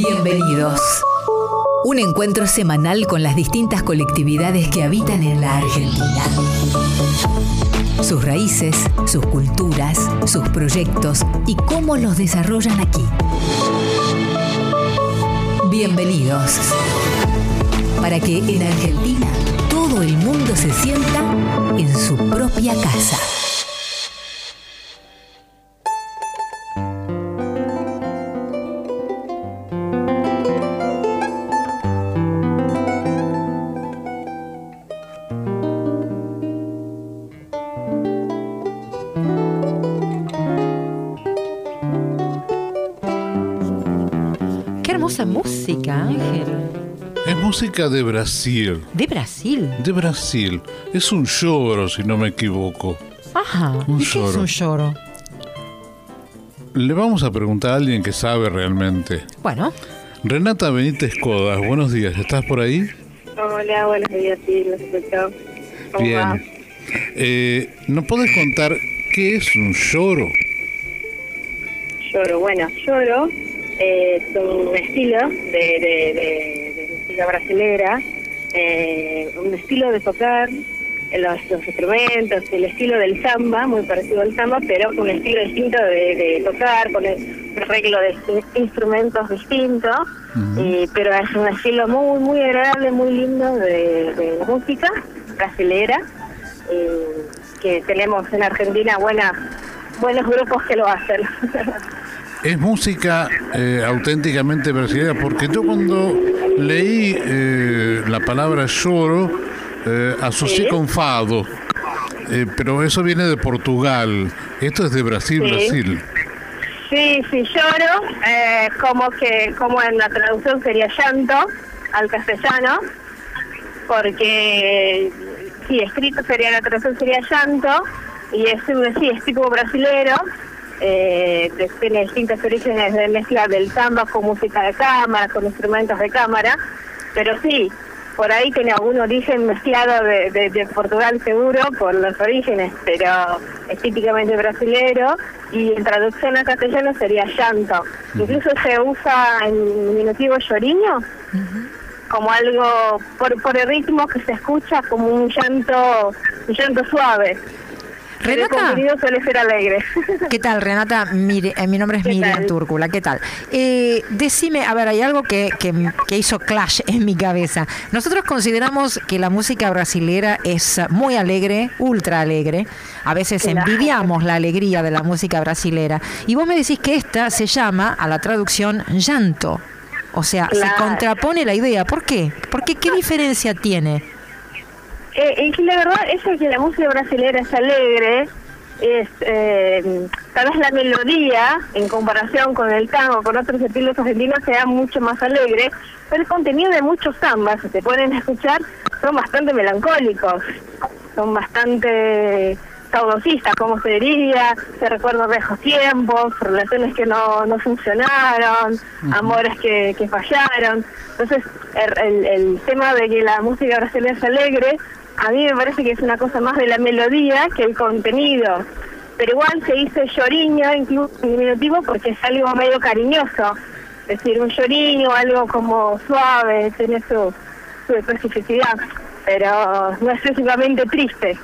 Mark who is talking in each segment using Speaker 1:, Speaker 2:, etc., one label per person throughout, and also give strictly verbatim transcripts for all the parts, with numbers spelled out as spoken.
Speaker 1: Bienvenidos. Un encuentro semanal con las distintas colectividades que habitan en la Argentina. Sus raíces, sus culturas, sus proyectos y cómo los desarrollan aquí. Bienvenidos. Para que en Argentina todo el mundo se sienta en su propia casa.
Speaker 2: Música, Ángel.
Speaker 3: Es música de Brasil.
Speaker 2: ¿De Brasil?
Speaker 3: De Brasil. Es un choro, si no me equivoco.
Speaker 2: Ajá.
Speaker 3: Un
Speaker 2: ¿Y qué es un choro?
Speaker 3: Le vamos a preguntar a alguien que sabe realmente.
Speaker 2: Bueno.
Speaker 3: Renata Benítez Codas, buenos días. ¿Estás por ahí?
Speaker 4: Hola, buenos días, sí, los escucho. ¿Cómo
Speaker 3: Bien.
Speaker 4: va?
Speaker 3: Eh, ¿Nos podés contar qué es un choro?
Speaker 4: Choro, bueno, choro eh, es un estilo de, de, de, de música brasilera, eh, un estilo de tocar los, los instrumentos, el estilo del samba, muy parecido al samba, pero un estilo distinto de, de tocar, con el, un arreglo de instrumentos distintos, uh-huh. eh, pero es un estilo muy muy agradable, muy lindo de, de música brasilera, eh, que tenemos en Argentina buena, buenos grupos que lo hacen.
Speaker 3: Es música eh, auténticamente brasileña, porque yo cuando leí eh, la palabra choro, eh, asocié ¿Sí? con fado, eh, pero eso viene de Portugal. Esto es de Brasil,
Speaker 4: ¿Sí?
Speaker 3: Brasil.
Speaker 4: Sí, sí, lloro, eh, como que como en la traducción sería llanto al castellano, porque sí, escrito sería la traducción sería llanto, y es un sí, es tipo brasilero. Eh, tiene distintos orígenes de mezcla del samba con música de cámara, con instrumentos de cámara, pero sí, por ahí tiene algún origen mezclado de, de, de Portugal seguro por los orígenes, pero es típicamente brasilero, y en traducción a castellano sería llanto. Uh-huh. Incluso se usa en diminutivo lloriño, uh-huh. como algo, por, por el ritmo que se escucha, como un llanto, un llanto suave.
Speaker 2: Renata,
Speaker 4: el contenido suele ser alegre.
Speaker 2: ¿Qué tal, Renata? Mire, eh, mi nombre es Miriam Túrcula. ¿Qué tal? Eh, decime, a ver, hay algo que, que, que hizo clash en mi cabeza. Nosotros consideramos que la música brasilera es muy alegre, ultra alegre. A veces claro. envidiamos la alegría de la música brasilera. Y vos me decís que esta se llama, a la traducción, llanto. O sea, claro. se contrapone la idea. ¿Por qué? ¿Por qué? ¿Qué diferencia tiene?
Speaker 4: Eh, y la verdad es que la música brasilera es alegre, es eh, tal vez la melodía, en comparación con el tango, con otros estilos argentinos, sea mucho más alegre, pero el contenido de muchos zambas, si se pueden escuchar, son bastante melancólicos, son bastante saudosistas, como se diría, se recuerdan viejos tiempos, relaciones que no, no funcionaron, uh-huh. amores que, que fallaron. Entonces, el, el, el tema de que la música brasileña es alegre, a mí me parece que es una cosa más de la melodía que el contenido. Pero igual se dice lloriño, incluso en diminutivo, porque es algo medio cariñoso. Es decir, un lloriño, algo como suave, tiene su, su especificidad, pero no es excesivamente triste.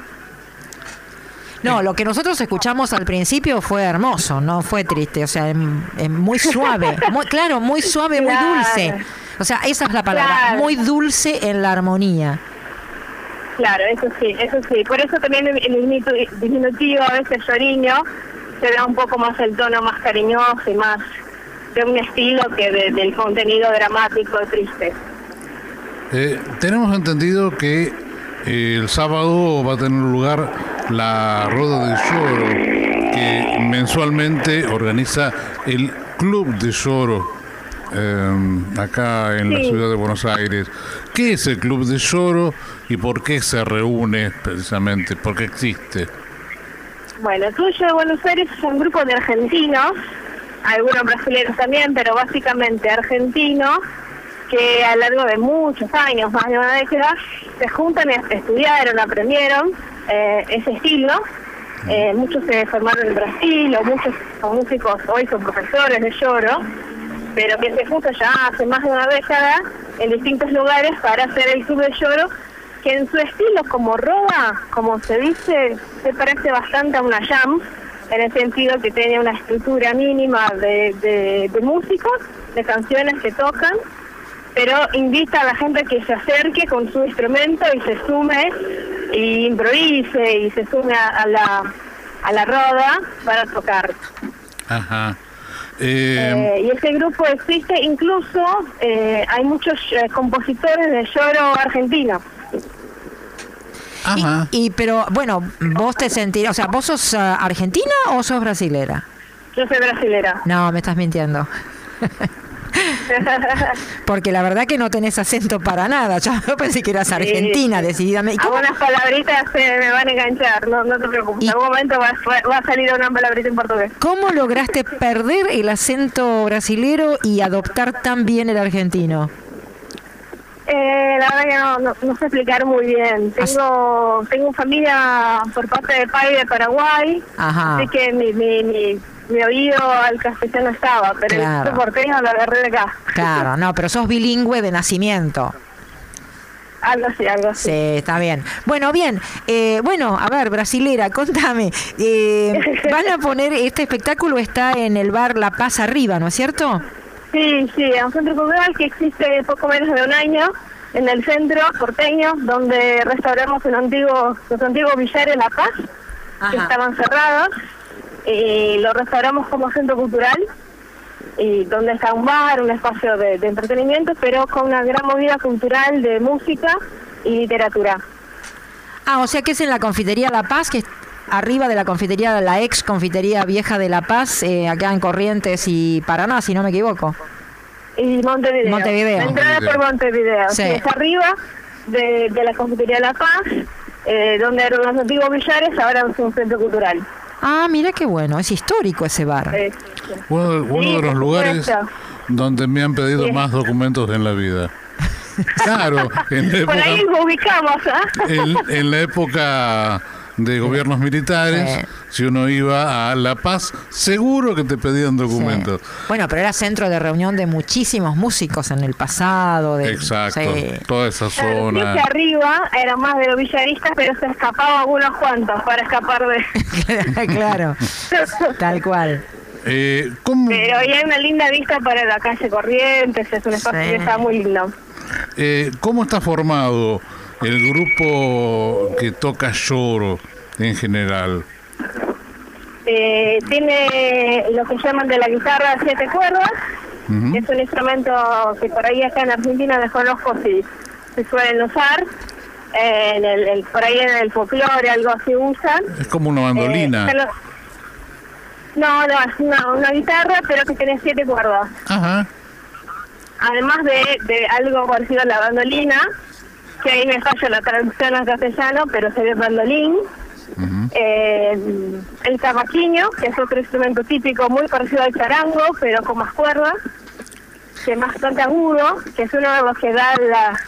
Speaker 2: No, lo que nosotros escuchamos al principio fue hermoso, no fue triste, o sea, es, es muy suave, muy, claro, muy suave, muy
Speaker 4: claro.
Speaker 2: dulce. O sea, esa es la palabra,
Speaker 4: claro.
Speaker 2: muy dulce en la armonía.
Speaker 4: Claro, eso sí, eso sí. Por eso también en el diminutivo, a veces lloriño, se da un poco más el tono más cariñoso y más de un estilo que de, del contenido dramático triste.
Speaker 3: Eh, tenemos entendido que eh, el sábado va a tener lugar la Roda de Choro, que mensualmente organiza el Club de Choro. Eh, acá en sí. la ciudad de Buenos Aires. ¿Qué es el Club de Choro y por qué se reúne precisamente? ¿Por qué existe?
Speaker 4: Bueno, el Club de Buenos Aires es un grupo de argentinos, algunos brasileños también, pero básicamente argentinos, que a lo largo de muchos años, más de una década, se juntan y estudiaron, aprendieron eh, ese estilo. Eh, muchos se formaron en Brasil, o muchos son músicos hoy son profesores de choro. pero que se puso ya hace más de una década en distintos lugares para hacer el Club del Lloro, que en su estilo como roda, como se dice, se parece bastante a una jam, en el sentido que tiene una estructura mínima de, de, de músicos, de canciones que tocan, pero invita a la gente que se acerque con su instrumento y se sume y improvise y se sume a, a la a la roda para tocar.
Speaker 3: Ajá. Eh...
Speaker 4: Eh, y ese grupo existe, incluso eh, hay muchos eh, compositores de lloro argentinos.
Speaker 3: Ajá.
Speaker 2: Y, y pero bueno, vos te sentirás, o sea, ¿vos sos uh, argentina o sos brasilera?
Speaker 4: Yo soy brasilera.
Speaker 2: No, me estás mintiendo. Porque la verdad que no tenés acento para nada. Yo pensé que eras argentina, sí, decididamente.
Speaker 4: Algunas palabritas se me van a enganchar, no, no te preocupes. En algún momento va, va a salir una palabrita en portugués.
Speaker 2: ¿Cómo lograste perder el acento brasilero y adoptar tan bien el argentino?
Speaker 4: Eh, la verdad que no, no, no sé explicar muy bien. Tengo tengo familia por parte de padre de Paraguay. Ajá. Así que mi, mi, mi, mi oído al castellano estaba, pero claro, el porteño lo agarré de acá.
Speaker 2: Claro, no, pero sos bilingüe de nacimiento.
Speaker 4: Algo así, algo así.
Speaker 2: Sí, está bien. Bueno, bien. Eh, bueno, a ver, brasilera, contame. Eh, van a poner, este espectáculo está en el bar La Paz Arriba, ¿no es cierto?
Speaker 4: Sí, sí, es un centro cultural que existe poco menos de un año en el centro porteño, donde restauramos un antiguo, los antiguos billares La Paz, Ajá. que estaban cerrados, y lo restauramos como centro cultural, y donde está un bar, un espacio de, de entretenimiento, pero con una gran movida cultural de música y literatura.
Speaker 2: Ah, o sea que es en la Confitería La Paz, que es arriba de la confitería, la ex confitería vieja de La Paz, eh, acá en Corrientes y Paraná, si no me equivoco.
Speaker 4: Y Montevideo.
Speaker 2: Montevideo.
Speaker 4: La entrada por Montevideo. Sí. Sí, es arriba de, de la confitería La Paz, eh, donde eran los antiguos billares, ahora es un centro cultural.
Speaker 2: Ah, mira qué bueno, es histórico ese bar.
Speaker 4: Sí, sí.
Speaker 3: Uno, de, uno sí, de los lugares supuesto. donde me han pedido sí. más documentos en la vida. Claro, en la época,
Speaker 4: por ahí lo ubicamos, ¿eh?
Speaker 3: En, en la época de gobiernos militares, sí. si uno iba a La Paz, seguro que te pedían documentos.
Speaker 2: Sí. Bueno, pero era centro de reunión de muchísimos músicos en el pasado. De,
Speaker 3: Exacto,
Speaker 2: sí.
Speaker 3: toda esa zona.
Speaker 4: Sí, que arriba eran más de los villaristas, pero se escapaban algunos cuantos para escapar de...
Speaker 2: Claro, tal cual.
Speaker 3: Eh, ¿cómo?
Speaker 4: Pero ahí hay una linda vista para la calle Corrientes, es un espacio sí. que está muy lindo.
Speaker 3: Eh, ¿Cómo está formado el grupo que toca lloro en general?
Speaker 4: Eh, tiene lo que llaman de la guitarra siete cuerdas, uh-huh. es un instrumento que por ahí acá en Argentina desconozco si se suelen usar, eh, en el, el, por ahí en el folclore algo así usan.
Speaker 3: Es como una mandolina.
Speaker 4: Eh, los... No, no, es una, una guitarra pero que tiene siete cuerdas.
Speaker 3: Ajá.
Speaker 4: Además de, de algo parecido a la bandolina, que ahí me falla la traducción al castellano, pero sería bandolín. Uh-huh. eh, el cavaquinho, que es otro instrumento típico muy parecido al charango, pero con más cuerdas, que es bastante agudo, que es uno de los que da la,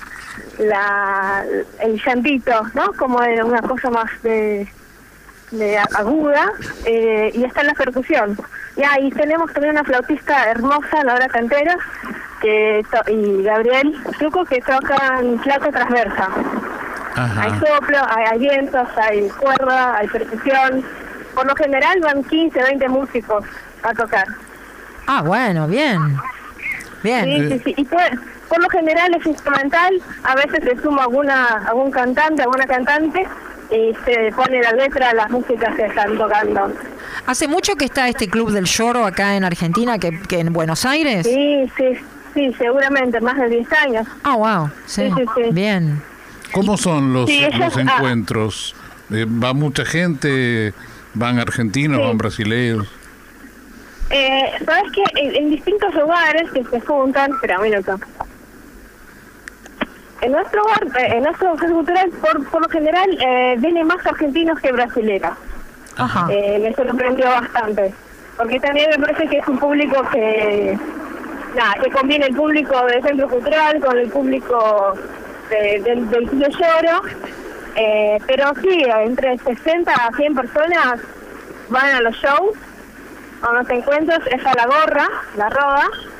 Speaker 4: la el llantito, ¿no? Como de una cosa más de, de aguda, eh, y está la percusión. Y ahí tenemos también una flautista hermosa, Laura Cantera, que to- y Gabriel Truco, que tocan flauta transversa. Ajá. Hay soplo, hay, hay vientos, hay cuerda, hay percusión. Por lo general van quince, veinte músicos a tocar.
Speaker 2: Ah, bueno, bien. Bien.
Speaker 4: Sí, sí, sí. Y por, por lo general es instrumental, a veces se suma alguna algún cantante, alguna cantante, y se pone la letra a las músicas que están tocando.
Speaker 2: ¿Hace mucho que está este Club del Lloro acá en Argentina, que, que en Buenos Aires?
Speaker 4: Sí, sí, sí, seguramente, más de diez años.
Speaker 2: Ah, wow, sí, sí, sí, sí. Bien.
Speaker 3: ¿Cómo son los,
Speaker 4: sí, ellos,
Speaker 3: los encuentros? Ah, eh, ¿Va mucha gente? ¿Van argentinos? Sí. ¿Van brasileños?
Speaker 4: Eh, Sabes que en, en distintos lugares que se juntan, espera un minuto. En nuestro bar, eh, en nuestro centro cultural, por, por lo general, eh, vienen más argentinos que brasileños. Ajá. Eh, me sorprendió bastante, porque también me parece que es un público que, nada, que combina el público del centro cultural con el público de, del, del Club del Lloro, eh, pero sí, entre sesenta a cien personas van a los shows, a los encuentros, es a la gorra, la roda,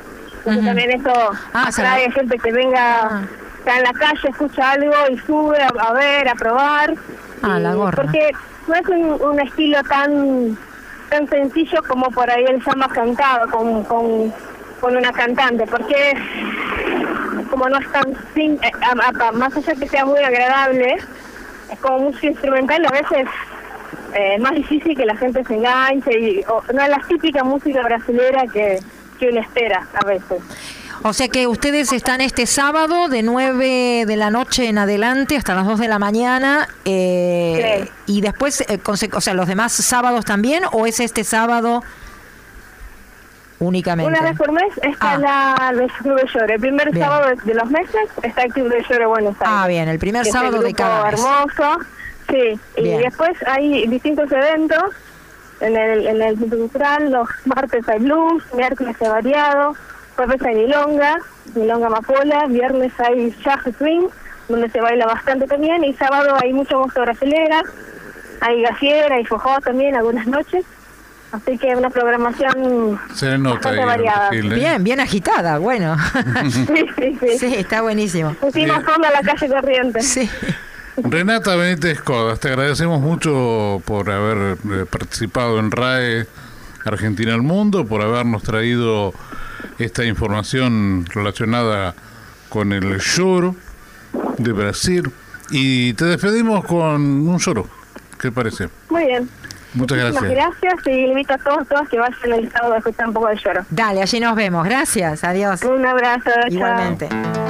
Speaker 4: Entonces
Speaker 2: Ujú.
Speaker 4: también eso
Speaker 2: Ah,
Speaker 4: atrae
Speaker 2: ¿sabes?
Speaker 4: gente que venga,
Speaker 2: Ah.
Speaker 4: está en la calle, escucha algo y sube a, a ver, a probar.
Speaker 2: Ah,
Speaker 4: Y-
Speaker 2: la gorra.
Speaker 4: Porque no es un, un estilo tan tan sencillo como por ahí el samba cantado con, con, con una cantante, porque como no es tan sin, eh, a- a- más allá que sea muy agradable, es como música instrumental, a veces eh, es más difícil que la gente se enganche y o, no es la típica música brasilera que, que uno espera a veces.
Speaker 2: O sea que ustedes están este sábado de nueve de la noche en adelante hasta las dos de la mañana, eh,
Speaker 4: Sí.
Speaker 2: y después, eh, conse- o sea, los demás sábados también, ¿o es este sábado únicamente?
Speaker 4: Una vez por mes está
Speaker 2: Ah.
Speaker 4: la el Club de Llore. El primer
Speaker 2: Bien.
Speaker 4: sábado de, de los meses está el Club de Llore Buenos Aires.
Speaker 2: Ah, bien, el primer
Speaker 4: que es el
Speaker 2: sábado de
Speaker 4: grupo
Speaker 2: cada mes.
Speaker 4: hermoso. Sí,
Speaker 2: Bien.
Speaker 4: y después hay distintos eventos en el, en el Centro Cultural. Los martes hay blues, miércoles hay variado, jueves hay milonga, milonga amapola, viernes hay jazz swing, donde se baila bastante también, y sábado hay mucha música brasilera, hay gafiera, hay forró también algunas noches. Así que una programación
Speaker 3: Se le nota
Speaker 4: bastante
Speaker 3: ahí.
Speaker 4: variada.
Speaker 3: Brasil, ¿eh?
Speaker 2: Bien, bien agitada, bueno.
Speaker 4: Sí, sí, sí.
Speaker 2: Sí, está buenísimo.
Speaker 4: Pusimos
Speaker 3: Bien.
Speaker 4: fondo a la calle Corrientes.
Speaker 2: Sí.
Speaker 3: Renata Benítez Codas, te agradecemos mucho por haber eh, participado en R A E Argentina al Mundo, por habernos traído esta información relacionada con el lloro de Brasil. Y te despedimos con un lloro. ¿Qué parece?
Speaker 4: Muy bien.
Speaker 3: Muchas
Speaker 4: Muchísimas
Speaker 3: gracias.
Speaker 4: gracias y invito a todos, todas que vayan el sábado a escuchar un poco de lloro.
Speaker 2: Dale, allí nos vemos. Gracias, adiós.
Speaker 4: Un abrazo, chao.
Speaker 2: Igualmente.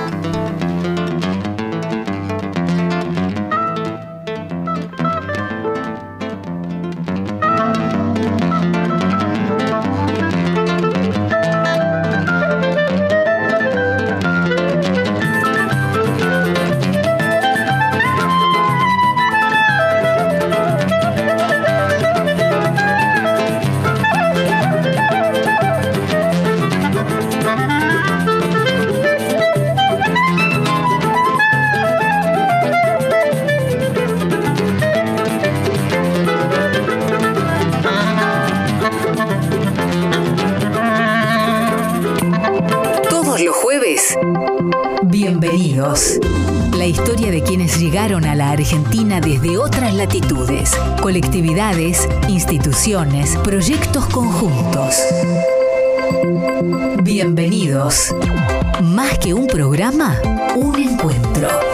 Speaker 1: Todos los jueves, bienvenidos. La historia de quienes llegaron a la Argentina desde otras latitudes, colectividades, instituciones, proyectos conjuntos. Bienvenidos. Más que un programa, un encuentro.